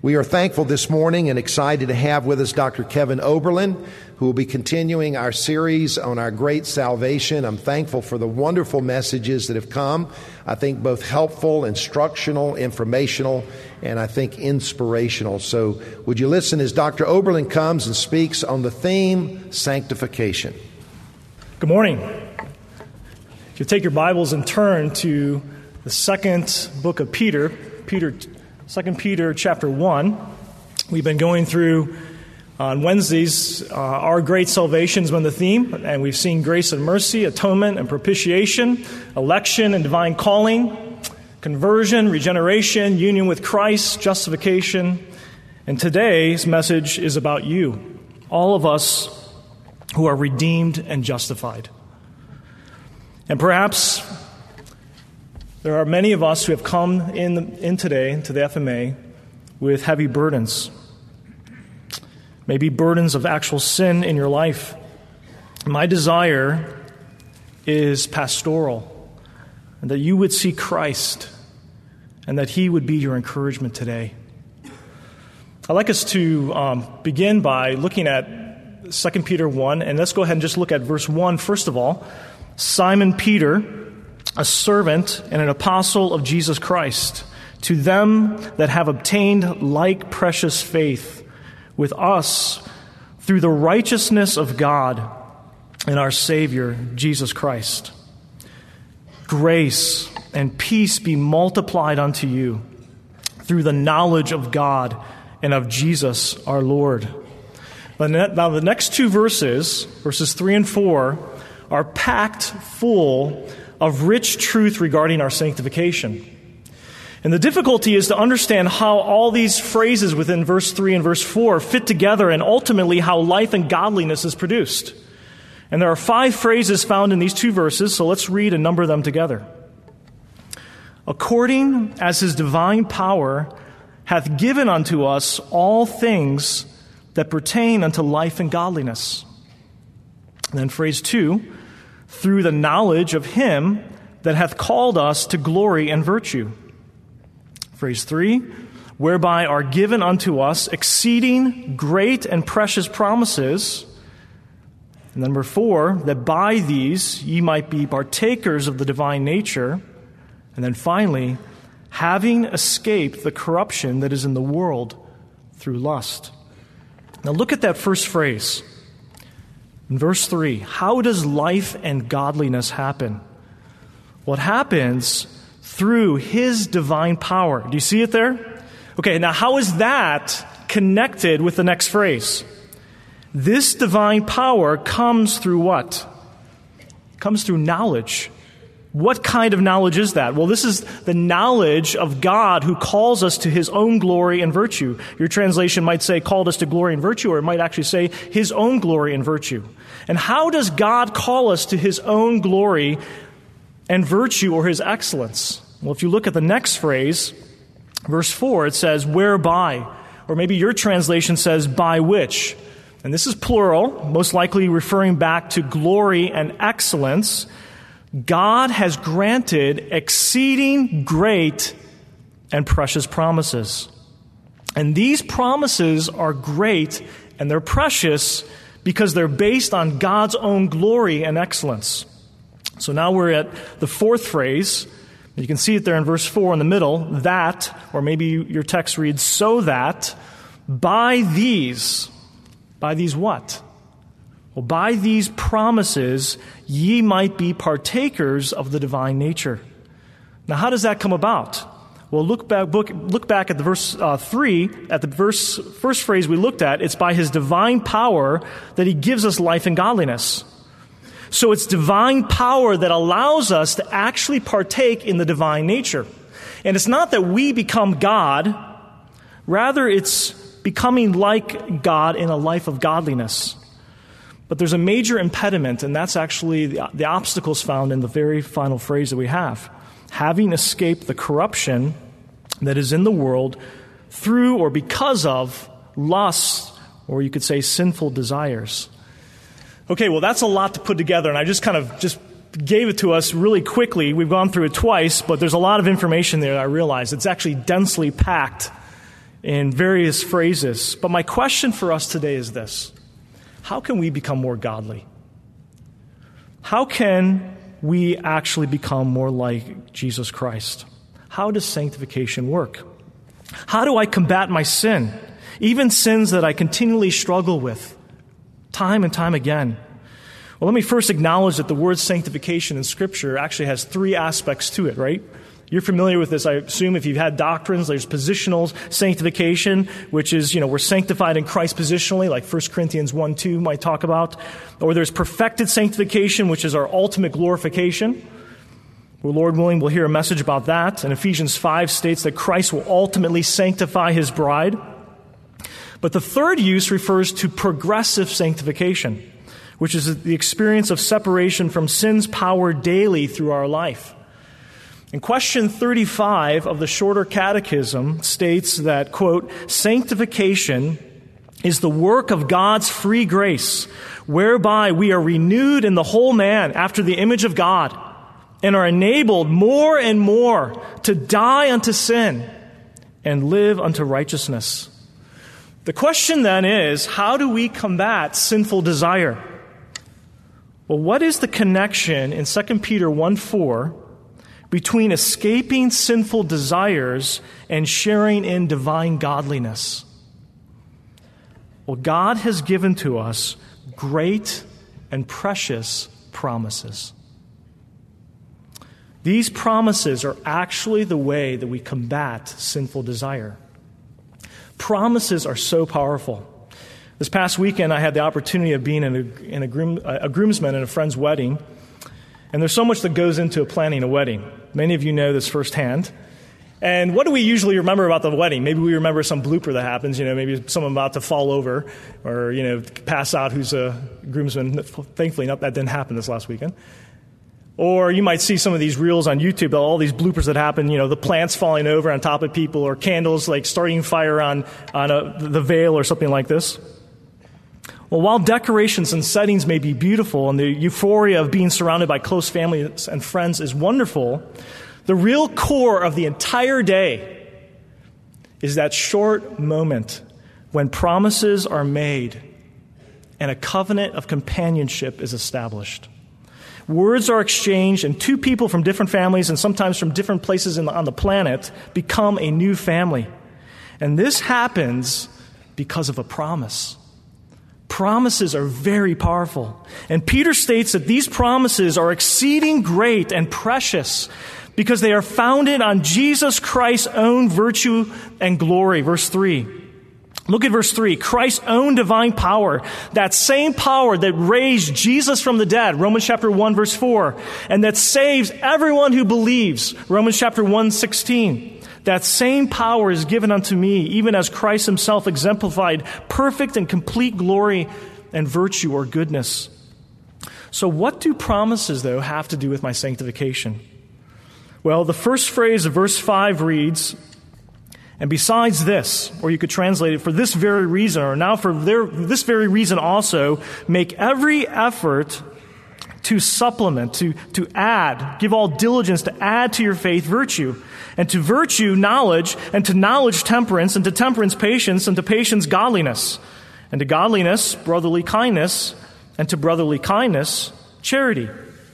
We are thankful this morning and excited to have with us Dr. Kevin Oberlin, who will be continuing our series on our great salvation. I'm thankful for the wonderful messages that have come. I think both helpful, instructional, informational, and I think inspirational. So would you listen as Dr. Oberlin comes and speaks on the theme, sanctification. Good morning. If you take your Bibles and turn to the second book of Peter, 2 Peter chapter 1. We've been going through on Wednesdays, our great salvation has been the theme, and we've seen grace and mercy, atonement and propitiation, election and divine calling, conversion, regeneration, union with Christ, justification. And today's message is about you, all of us who are redeemed and justified. And perhaps there are many of us who have come in today to the FMA with heavy burdens. Maybe burdens of actual sin in your life. My desire is pastoral, and that you would see Christ, and that He would be your encouragement today. I'd like us to begin by looking at 2 Peter 1, and let's go ahead and just look at verse 1 first of all. Simon Peter, a servant and an apostle of Jesus Christ, to them that have obtained like precious faith with us through the righteousness of God and our Savior, Jesus Christ. Grace and peace be multiplied unto you through the knowledge of God and of Jesus our Lord. Now the next two verses 3 and 4, are packed full of rich truth regarding our sanctification. And the difficulty is to understand how all these phrases within verse 3 and verse 4 fit together and ultimately how life and godliness is produced. And there are 5 phrases found in these 2 verses, so let's read and number them together. According as His divine power hath given unto us all things that pertain unto life and godliness. And then phrase 2, through the knowledge of Him that hath called us to glory and virtue. Phrase 3, whereby are given unto us exceeding great and precious promises. And number 4, that by these ye might be partakers of the divine nature. And then finally, having escaped the corruption that is in the world through lust. Now look at that first phrase. In verse 3, how does life and godliness happen? What happens through His divine power. Do you see it there? Okay, now how is that connected with the next phrase? This divine power comes through what? It comes through knowledge. What kind of knowledge is that? Well, this is the knowledge of God who calls us to His own glory and virtue. Your translation might say called us to glory and virtue, or it might actually say His own glory and virtue. And how does God call us to His own glory and virtue or His excellence? Well, if you look at the next phrase, verse 4, it says, whereby, or maybe your translation says, by which. And this is plural, most likely referring back to glory and excellence. God has granted exceeding great and precious promises. And these promises are great and they're precious because they're based on God's own glory and excellence. So now we're at the 4th phrase. You can see it there in verse 4 in the middle, that, or maybe your text reads, so that by these what? Well, by these promises, ye might be partakers of the divine nature. Now, how does that come about? Well, look back at the verse 3, at the first phrase we looked at. It's by His divine power that He gives us life and godliness. So it's divine power that allows us to actually partake in the divine nature. And it's not that we become God. Rather, it's becoming like God in a life of godliness. But there's a major impediment, and that's actually the obstacles found in the very final phrase that we have. Having escaped the corruption that is in the world through or because of lust, or you could say sinful desires. Okay, well, that's a lot to put together, and I just gave it to us really quickly. We've gone through it twice, but there's a lot of information there, I realize. It's actually densely packed in various phrases. But my question for us today is this: how can we become more godly? How can we actually become more like Jesus Christ? How does sanctification work? How do I combat my sin, even sins that I continually struggle with time and time again? Well, let me first acknowledge that the word sanctification in Scripture actually has three aspects to it, right? You're familiar with this, I assume, if you've had doctrines. There's positional sanctification, which is, we're sanctified in Christ positionally, like 1 Corinthians 1:2 might talk about. Or there's perfected sanctification, which is our ultimate glorification. Well, Lord willing, we'll hear a message about that. And Ephesians 5 states that Christ will ultimately sanctify his bride. But the third use refers to progressive sanctification, which is the experience of separation from sin's power daily through our life. And question 35 of the Shorter Catechism states that, quote, "Sanctification is the work of God's free grace, whereby we are renewed in the whole man after the image of God, and are enabled more and more to die unto sin and live unto righteousness." The question then is, how do we combat sinful desire? Well, what is the connection in 2 Peter 1:4 between escaping sinful desires and sharing in divine godliness? Well, God has given to us great and precious promises. These promises are actually the way that we combat sinful desire. Promises are so powerful. This past weekend, I had the opportunity of being a groomsman in a friend's wedding. And there's so much that goes into planning a wedding. Many of you know this firsthand. And what do we usually remember about the wedding? Maybe we remember some blooper that happens, maybe someone about to fall over or, pass out who's a groomsman. Thankfully, that didn't happen this last weekend. Or you might see some of these reels on YouTube, all these bloopers that happen, the plants falling over on top of people, or candles like starting fire on the veil or something like this. Well, while decorations and settings may be beautiful and the euphoria of being surrounded by close family and friends is wonderful, the real core of the entire day is that short moment when promises are made and a covenant of companionship is established. Words are exchanged, and two people from different families and sometimes from different places on the planet become a new family. And this happens because of a promise. Promises are very powerful. And Peter states that these promises are exceeding great and precious because they are founded on Jesus Christ's own virtue and glory. Verse 3. Look at verse 3. Christ's own divine power, that same power that raised Jesus from the dead, Romans chapter 1, verse 4, and that saves everyone who believes, Romans chapter 1:16. That same power is given unto me, even as Christ himself exemplified perfect and complete glory and virtue or goodness. So what do promises, though, have to do with my sanctification? Well, the first phrase of verse 5 reads, "And besides this," or you could translate it, "for this very reason," or now for this very reason also, make every effort to supplement, to add, give all diligence to add to your faith virtue, and to virtue knowledge, and to knowledge temperance, and to temperance patience, and to patience godliness, and to godliness brotherly kindness, and to brotherly kindness charity.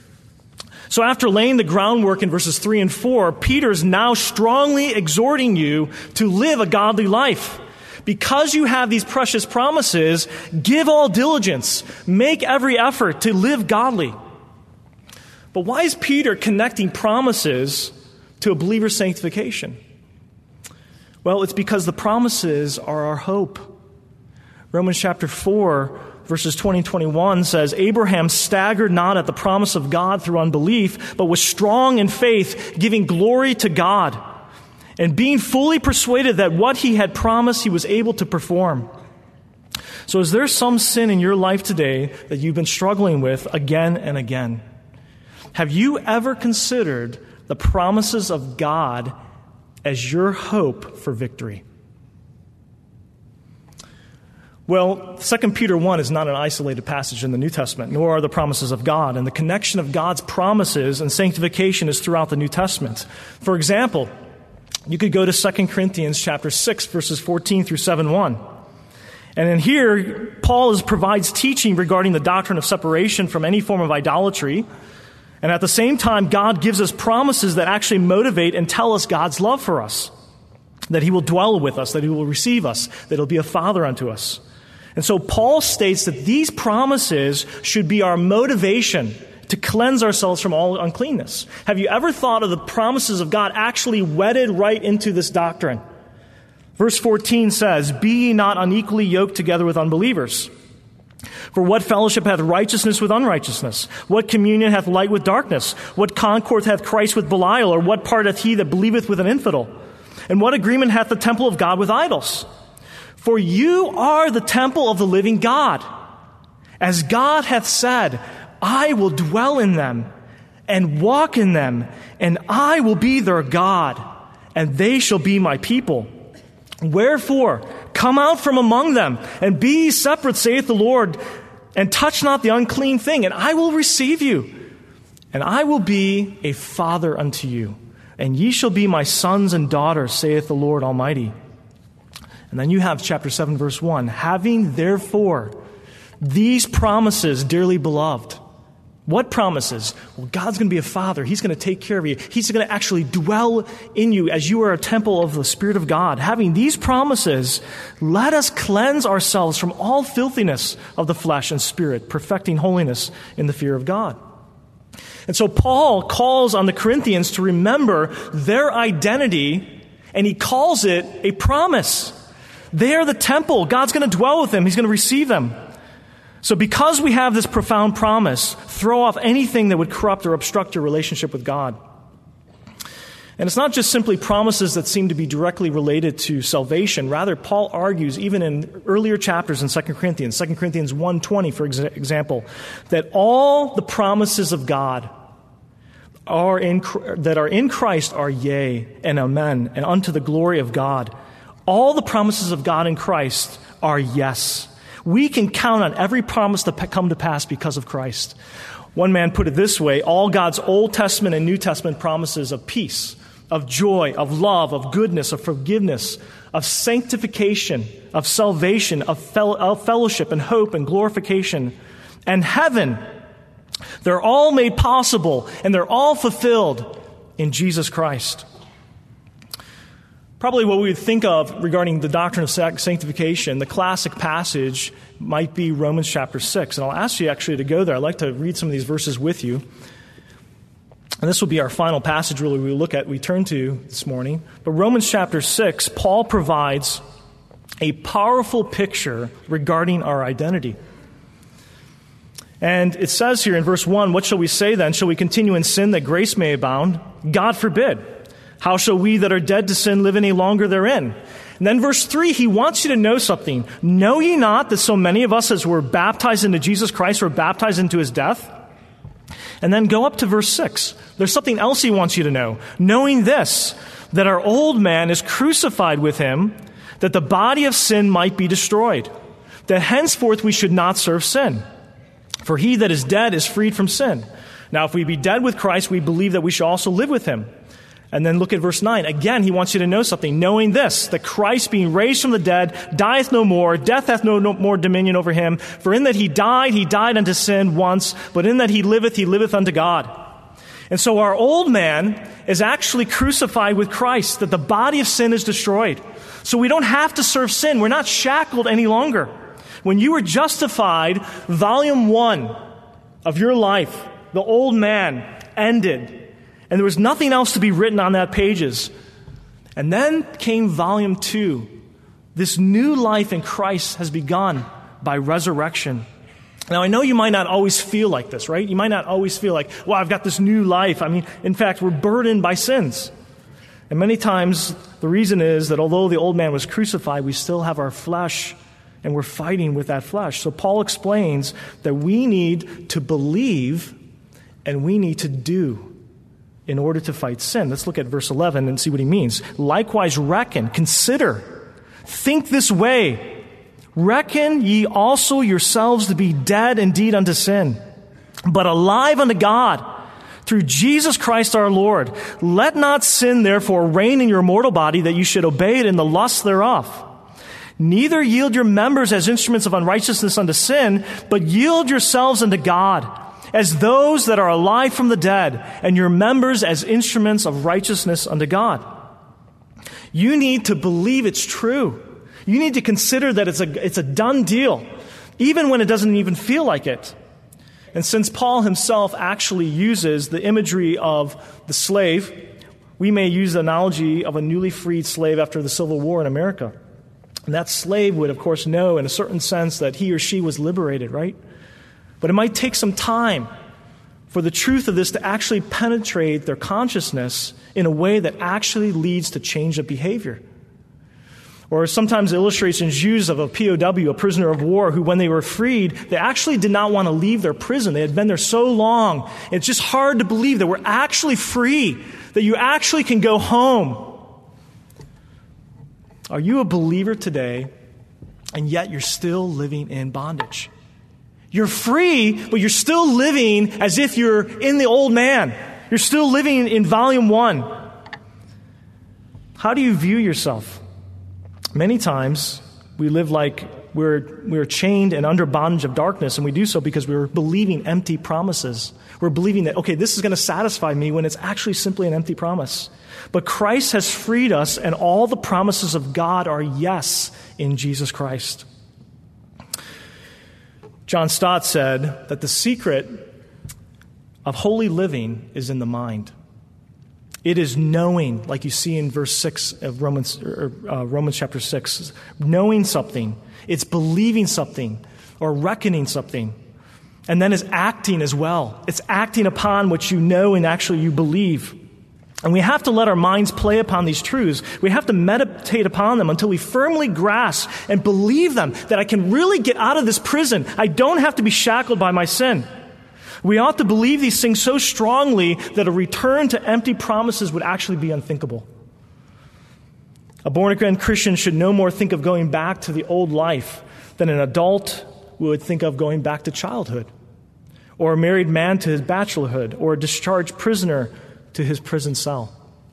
So after laying the groundwork in verses 3 and 4, Peter's now strongly exhorting you to live a godly life. Because you have these precious promises, give all diligence, make every effort to live godly. But why is Peter connecting promises to a believer's sanctification? Well, it's because the promises are our hope. Romans chapter 4, verses 20 and 21 says, "Abraham staggered not at the promise of God through unbelief, but was strong in faith, giving glory to God, and being fully persuaded that what he had promised he was able to perform." So is there some sin in your life today that you've been struggling with again and again? Have you ever considered the promises of God as your hope for victory? Well, 2 Peter 1 is not an isolated passage in the New Testament, nor are the promises of God. And the connection of God's promises and sanctification is throughout the New Testament. For example, You could go to 2 Corinthians chapter 6, verses 14 through 7:1. And in here, Paul provides teaching regarding the doctrine of separation from any form of idolatry. And at the same time, God gives us promises that actually motivate and tell us God's love for us, that he will dwell with us, that he will receive us, that he'll be a father unto us. And so Paul states that these promises should be our motivation to cleanse ourselves from all uncleanness. Have you ever thought of the promises of God actually wedded right into this doctrine? Verse 14 says, "Be ye not unequally yoked together with unbelievers. For what fellowship hath righteousness with unrighteousness? What communion hath light with darkness? What concord hath Christ with Belial? Or what part hath he that believeth with an infidel? And what agreement hath the temple of God with idols? For you are the temple of the living God. As God hath said, I will dwell in them and walk in them, and I will be their God, and they shall be my people. Wherefore, come out from among them, and be ye separate, saith the Lord, and touch not the unclean thing, and I will receive you, and I will be a father unto you, and ye shall be my sons and daughters, saith the Lord Almighty." And then you have chapter 7, verse 1, "Having therefore these promises, dearly beloved." What promises? Well, God's going to be a father. He's going to take care of you. He's going to actually dwell in you as you are a temple of the Spirit of God. Having these promises, let us cleanse ourselves from all filthiness of the flesh and spirit, perfecting holiness in the fear of God. And so Paul calls on the Corinthians to remember their identity, and he calls it a promise. They are the temple. God's going to dwell with them. He's going to receive them. So because we have this profound promise, throw off anything that would corrupt or obstruct your relationship with God. And it's not just simply promises that seem to be directly related to salvation. Rather, Paul argues, even in earlier chapters in 2 Corinthians 1:20, for example, that all the promises of God that are in Christ are yea and amen, and unto the glory of God. All the promises of God in Christ are yes. We can count on every promise to come to pass because of Christ. One man put it this way: all God's Old Testament and New Testament promises of peace, of joy, of love, of goodness, of forgiveness, of sanctification, of salvation, of fellowship and hope and glorification, and heaven, they're all made possible and they're all fulfilled in Jesus Christ. Probably what we would think of regarding the doctrine of sanctification, the classic passage might be Romans chapter 6. And I'll ask you actually to go there. I'd like to read some of these verses with you. And this will be our final passage really we turn to this morning. But Romans chapter 6, Paul provides a powerful picture regarding our identity. And it says here in verse 1, "What shall we say then? Shall we continue in sin that grace may abound? God forbid. How shall we that are dead to sin live any longer therein?" And then verse 3, he wants you to know something. "Know ye not that so many of us as were baptized into Jesus Christ were baptized into his death?" And then go up to verse 6. There's something else he wants you to know. "Knowing this, that our old man is crucified with him, that the body of sin might be destroyed, that henceforth we should not serve sin. For he that is dead is freed from sin. Now if we be dead with Christ, we believe that we shall also live with him." And then look at verse 9. Again, he wants you to know something. "Knowing this, that Christ being raised from the dead, dieth no more, death hath no more dominion over him. For in that he died unto sin once, but in that he liveth unto God." And so our old man is actually crucified with Christ, that the body of sin is destroyed. So we don't have to serve sin. We're not shackled any longer. When you were justified, volume 1 of your life, the old man, ended. And there was nothing else to be written on that pages. And then came volume 2. This new life in Christ has begun by resurrection. Now, I know you might not always feel like this, right? You might not always feel like, well, I've got this new life. I mean, in fact, we're burdened by sins. And many times, the reason is that although the old man was crucified, we still have our flesh, and we're fighting with that flesh. So Paul explains that we need to believe and we need to do in order to fight sin. Let's look at verse 11 and see what he means. "Likewise reckon, consider, think this way. Reckon ye also yourselves to be dead indeed unto sin, but alive unto God through Jesus Christ our Lord. Let not sin therefore reign in your mortal body, that you should obey it in the lusts thereof. Neither yield your members as instruments of unrighteousness unto sin, but yield yourselves unto God, as those that are alive from the dead, and your members as instruments of righteousness unto God. You need to believe it's true. You need to consider that it's a done deal, even when it doesn't even feel like it. And since Paul himself actually uses the imagery of the slave, we may use the analogy of a newly freed slave after the Civil War in America. And that slave would, of course, know in a certain sense that he or she was liberated, right? But it might take some time for the truth of this to actually penetrate their consciousness in a way that actually leads to change of behavior. Or sometimes illustrations used of a POW, a prisoner of war, who when they were freed, they actually did not want to leave their prison. They had been there so long. It's just hard to believe that we're actually free, that you actually can go home. Are you a believer today, and yet you're still living in bondage? You're free, but you're still living as if you're in the old man. You're still living in volume 1. How do you view yourself? Many times we live like we're chained and under bondage of darkness, and we do so because we're believing empty promises. We're believing that, okay, this is going to satisfy me, when it's actually simply an empty promise. But Christ has freed us, and all the promises of God are yes in Jesus Christ. John Stott said that the secret of holy living is in the mind. It is knowing, like you see in verse 6 of Romans chapter 6, knowing something. It's believing something or reckoning something. And then it's acting as well. It's acting upon what you know and actually you believe. And we have to let our minds play upon these truths. We have to meditate upon them until we firmly grasp and believe them, that I can really get out of this prison. I don't have to be shackled by my sin. We ought to believe these things so strongly that a return to empty promises would actually be unthinkable. A born-again Christian should no more think of going back to the old life than an adult would think of going back to childhood, or a married man to his bachelorhood, or a discharged prisoner to his prison cell.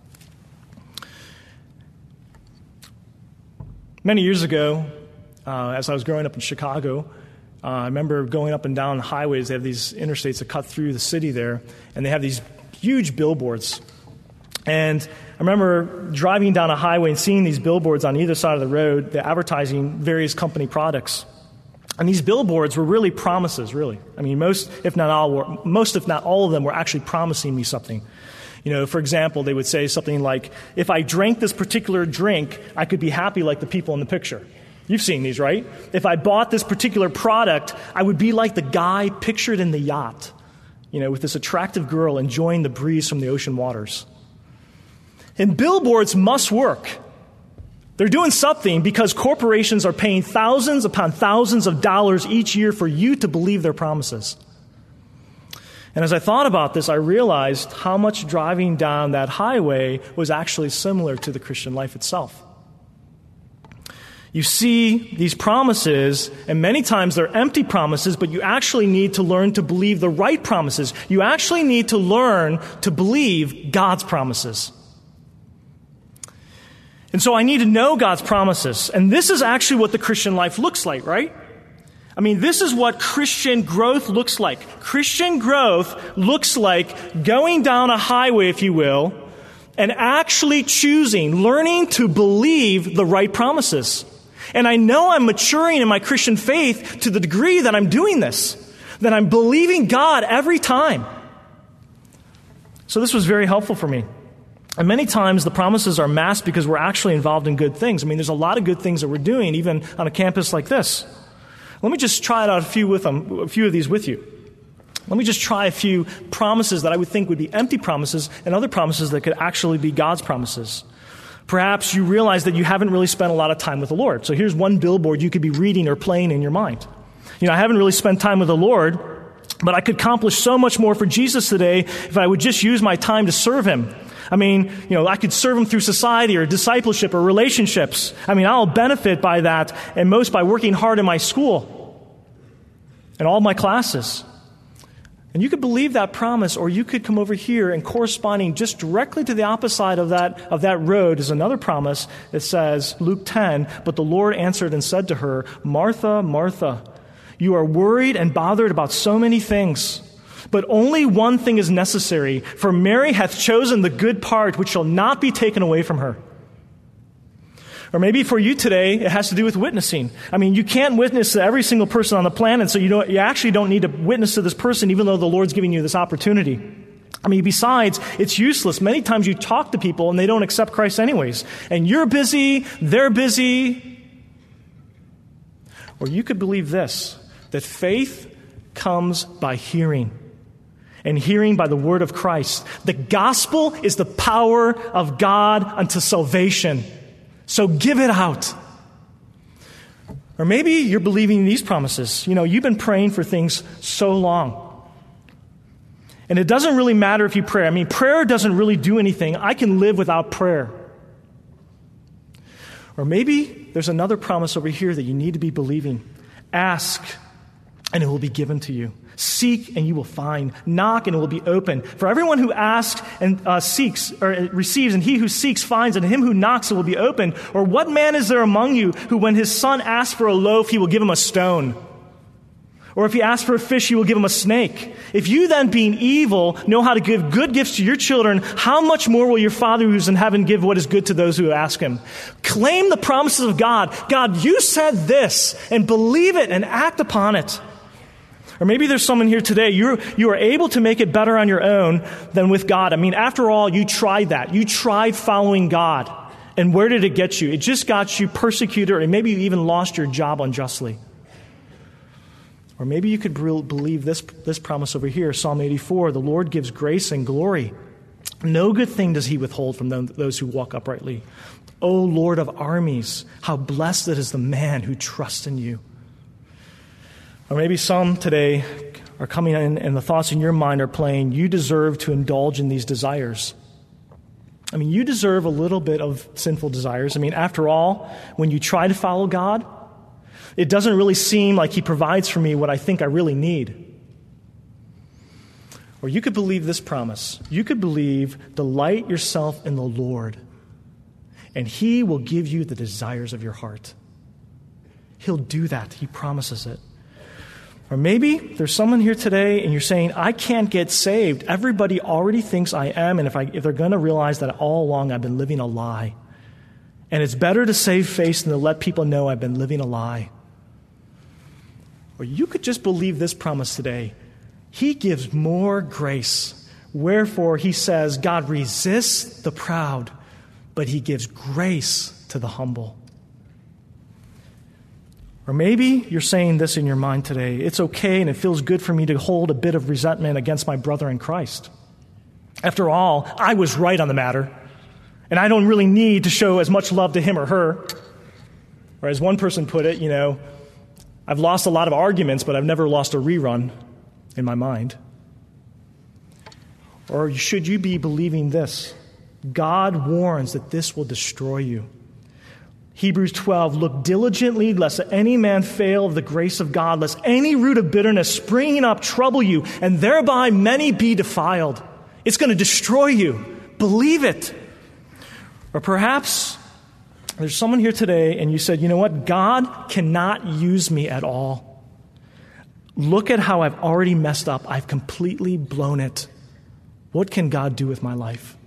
Many years ago, as I was growing up in Chicago, I remember going up and down highways. They have these interstates that cut through the city there, and they have these huge billboards. And I remember driving down a highway and seeing these billboards on either side of the road, they're advertising various company products. And these billboards were really promises, really. I mean, most, if not all of them were actually promising me something. You know, for example, they would say something like, if I drank this particular drink, I could be happy like the people in the picture. You've seen these, right? If I bought this particular product, I would be like the guy pictured in the yacht, you know, with this attractive girl enjoying the breeze from the ocean waters. And billboards must work. They're doing something because corporations are paying thousands upon thousands of dollars each year for you to believe their promises. And as I thought about this, I realized how much driving down that highway was actually similar to the Christian life itself. You see these promises, and many times they're empty promises, but you actually need to learn to believe the right promises. You actually need to learn to believe God's promises. And so I need to know God's promises. And this is actually what the Christian life looks like, right? I mean, this is what Christian growth looks like. Christian growth looks like going down a highway, if you will, and actually choosing, learning to believe the right promises. And I know I'm maturing in my Christian faith to the degree that I'm doing this, that I'm believing God every time. So this was very helpful for me. And many times the promises are masked because we're actually involved in good things. I mean, there's a lot of good things that we're doing, even on a campus like this. Let me just try out a few of these with you. Let me just try a few promises that I would think would be empty promises and other promises that could actually be God's promises. Perhaps you realize that you haven't really spent a lot of time with the Lord. So here's one billboard you could be reading or playing in your mind. You know, I haven't really spent time with the Lord, but I could accomplish so much more for Jesus today if I would just use my time to serve Him. I mean, you know, I could serve Him through society or discipleship or relationships. I mean, I'll benefit by that, and most by working hard in my school and all my classes. And you could believe that promise, or you could come over here, and corresponding just directly to the opposite side of that road is another promise. It says, Luke 10, "But the Lord answered and said to her, Martha, Martha, you are worried and bothered about so many things. But only one thing is necessary, for Mary hath chosen the good part, which shall not be taken away from her." Or maybe for you today, it has to do with witnessing. I mean, you can't witness to every single person on the planet, so you actually don't need to witness to this person, even though the Lord's giving you this opportunity. I mean, besides, it's useless. Many times you talk to people and they don't accept Christ anyways. And you're busy, they're busy. Or you could believe this, that faith comes by hearing, and hearing by the word of Christ. The gospel is the power of God unto salvation. So give it out. Or maybe you're believing these promises. You've been praying for things so long. And it doesn't really matter if you pray. I mean, prayer doesn't really do anything. I can live without prayer. Or maybe there's another promise over here that you need to be believing. Ask, and it will be given to you. Seek, and you will find. Knock, and it will be open. For everyone who asks and seeks, or receives, and he who seeks finds, and him who knocks, it will be open. Or what man is there among you who, when his son asks for a loaf, he will give him a stone? Or if he asks for a fish, he will give him a snake? If you then, being evil, know how to give good gifts to your children, how much more will your Father who is in heaven give what is good to those who ask him? Claim the promises of God. God, you said this, and believe it and act upon it. Or maybe there's someone here today, you are able to make it better on your own than with God. I mean, after all, you tried that. You tried following God. And where did it get you? It just got you persecuted, or maybe you even lost your job unjustly. Or maybe you could believe this promise over here, Psalm 84, "The Lord gives grace and glory. No good thing does he withhold from those who walk uprightly. O Lord of armies, how blessed is the man who trusts in you." Or maybe some today are coming in and the thoughts in your mind are playing, you deserve to indulge in these desires. I mean, you deserve a little bit of sinful desires. I mean, after all, when you try to follow God, it doesn't really seem like he provides for me what I think I really need. Or you could believe this promise. You could believe, delight yourself in the Lord, and he will give you the desires of your heart. He'll do that. He promises it. Or maybe there's someone here today and you're saying, I can't get saved. Everybody already thinks I am, and if they're going to realize that all along I've been living a lie. And it's better to save face than to let people know I've been living a lie. Or you could just believe this promise today. He gives more grace. Wherefore, he says, God resists the proud, but he gives grace to the humble. Or maybe you're saying this in your mind today. It's okay and it feels good for me to hold a bit of resentment against my brother in Christ. After all, I was right on the matter, and I don't really need to show as much love to him or her. Or as one person put it, I've lost a lot of arguments, but I've never lost a rerun in my mind. Or should you be believing this? God warns that this will destroy you. Hebrews 12, look diligently lest any man fail of the grace of God, lest any root of bitterness springing up trouble you, and thereby many be defiled. It's going to destroy you. Believe it. Or perhaps there's someone here today and you said, you know what? God cannot use me at all. Look at how I've already messed up. I've completely blown it. What can God do with my life?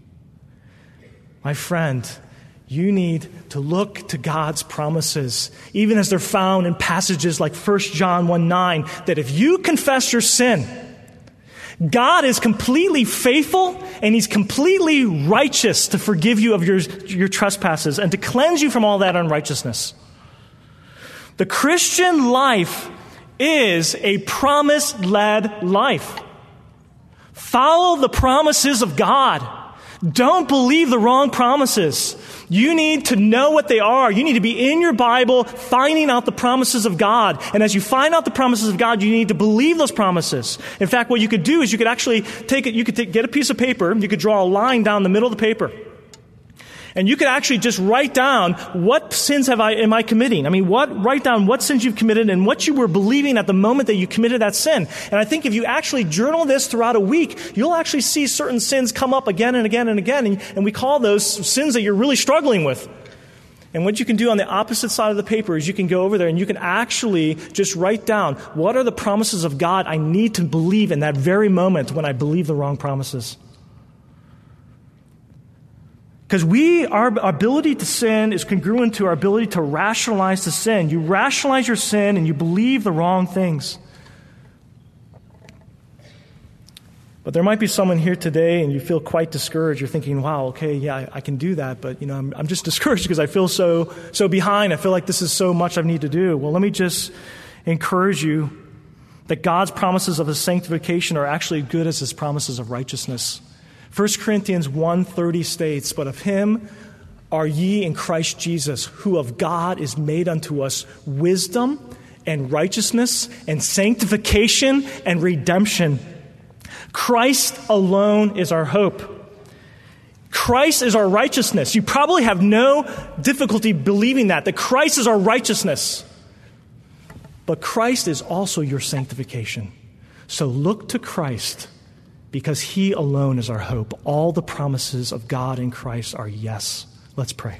My friend, you need to look to God's promises, even as they're found in passages like 1 John 1:9, that if you confess your sin, God is completely faithful and he's completely righteous to forgive you of your trespasses and to cleanse you from all that unrighteousness. The Christian life is a promise-led life. Follow the promises of God. Don't believe the wrong promises. You need to know what they are. You need to be in your Bible finding out the promises of God. And as you find out the promises of God, you need to believe those promises. In fact, what you could do is you could actually get a piece of paper, you could draw a line down the middle of the paper. And you could actually just write down what sins am I committing. Write down what sins you've committed and what you were believing at the moment that you committed that sin. And I think if you actually journal this throughout a week, you'll actually see certain sins come up again and again and again. And we call those sins that you're really struggling with. And what you can do on the opposite side of the paper is you can go over there and you can actually just write down, what are the promises of God I need to believe in that very moment when I believe the wrong promises? Because our ability to sin is congruent to our ability to rationalize the sin. You rationalize your sin and you believe the wrong things. But there might be someone here today and you feel quite discouraged. You're thinking, wow, okay, yeah, I can do that. But, I'm just discouraged because I feel so behind. I feel like this is so much I need to do. Well, let me just encourage you that God's promises of His sanctification are actually good as His promises of righteousness. 1 Corinthians 1:30 states, "But of Him are ye in Christ Jesus, who of God is made unto us wisdom and righteousness and sanctification and redemption." Christ alone is our hope. Christ is our righteousness. You probably have no difficulty believing that Christ is our righteousness. But Christ is also your sanctification. So look to Christ, because He alone is our hope. All the promises of God in Christ are yes. Let's pray.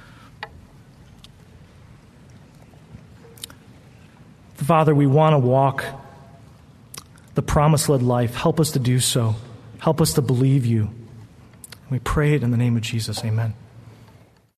Father, we want to walk the promise-led life. Help us to do so. Help us to believe You. We pray it in the name of Jesus. Amen.